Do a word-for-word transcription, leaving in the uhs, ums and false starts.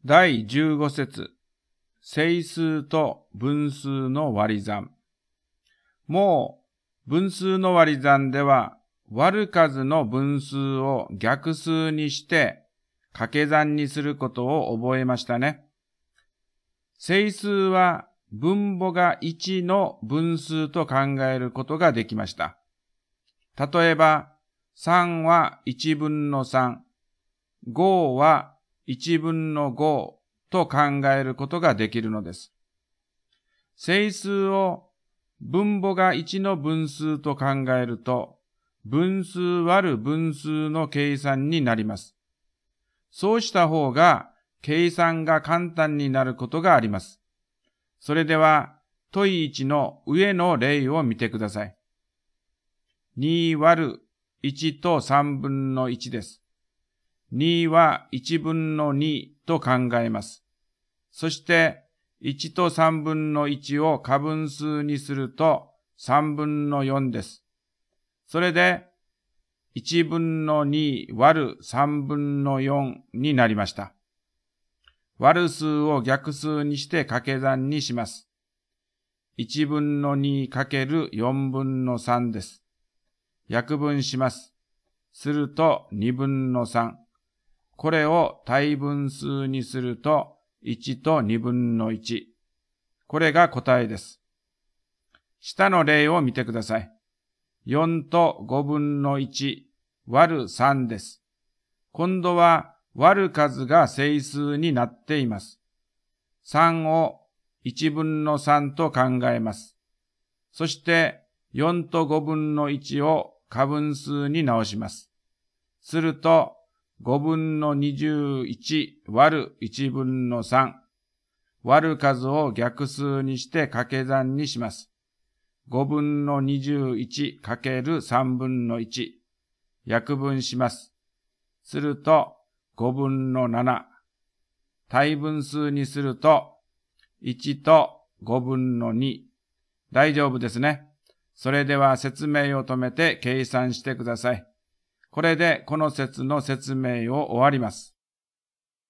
だいじゅうご節、整数と分数の割り算。もう分数の割り算では割る数の分数を逆数にして掛け算にすることを覚えましたね。整数は分母がいちの分数と考えることができました。例えばさんはいちぶんのさん、ごはいちぶんのごと考えることができるのです。整数を分母がいちの分数と考えると、分数割る分数の計算になります。そうした方が計算が簡単になることがあります。それでは、問いいちの上の例を見てください。に割るいちとさんぶんのいちです。にはいちぶんのにと考えます。そして、いちとさんぶんのいちを過分数にするとさんぶんのよんです。それで、いちぶんのに割るさんぶんのよんになりました。割る数を逆数にして掛け算にします。いちぶんのにかけるよんぶんのさんです。約分します。するとにぶんのさん。これを対分数にするといちとにぶんのいち。これが答えです。下の例を見てください。よんとごぶんのいち割るさんです。今度は割る数が整数になっています。さんをいちぶんのさんと考えます。そしてよんとごぶんのいちを過分数に直します。するとごぶんのにじゅういち割るいちぶんのさん。割る数を逆数にして掛け算にします。ごぶんのにじゅういちかけるさんぶんのいち。約分します。するとごぶんのなな。対分数にするといちとごぶんのに。大丈夫ですね。それでは説明を止めて計算してください。これでこの節の説明を終わります。